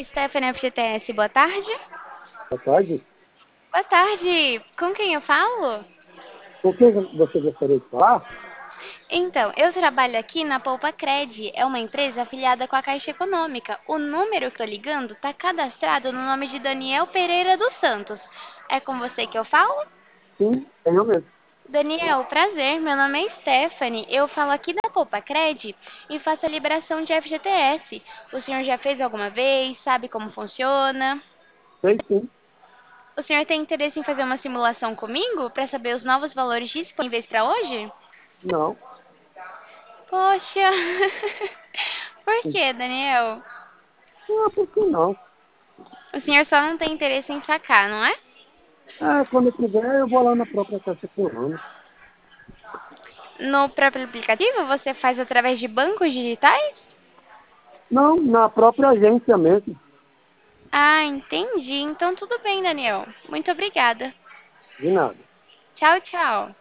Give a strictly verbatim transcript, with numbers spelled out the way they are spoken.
Stephanie F G T S, boa tarde. Boa tarde. Boa tarde, com quem eu falo? Com quem você gostaria de falar? Então, eu trabalho aqui na Poupa Cred, é uma empresa afiliada com a Caixa Econômica. O número que eu tô ligando tá cadastrado no nome de Daniel Pereira dos Santos. É com você que eu falo? Sim, é eu mesmo. Daniel, prazer, meu nome é Stephanie, eu falo aqui da Poupa Cred e faço a liberação de F G T S. O senhor já fez alguma vez? Sabe como funciona? Sei sim. O senhor tem interesse em fazer uma simulação comigo para saber os novos valores disponíveis para hoje? Não. Poxa, por que, Daniel? Ah, por que não? O senhor só não tem interesse em sacar, não é? É, quando eu quiser, eu vou lá na própria Caixa Econômica. No próprio aplicativo você faz através de bancos digitais? Não, na própria agência mesmo. Ah, entendi. Então tudo bem, Daniel. Muito obrigada. De nada. Tchau, tchau.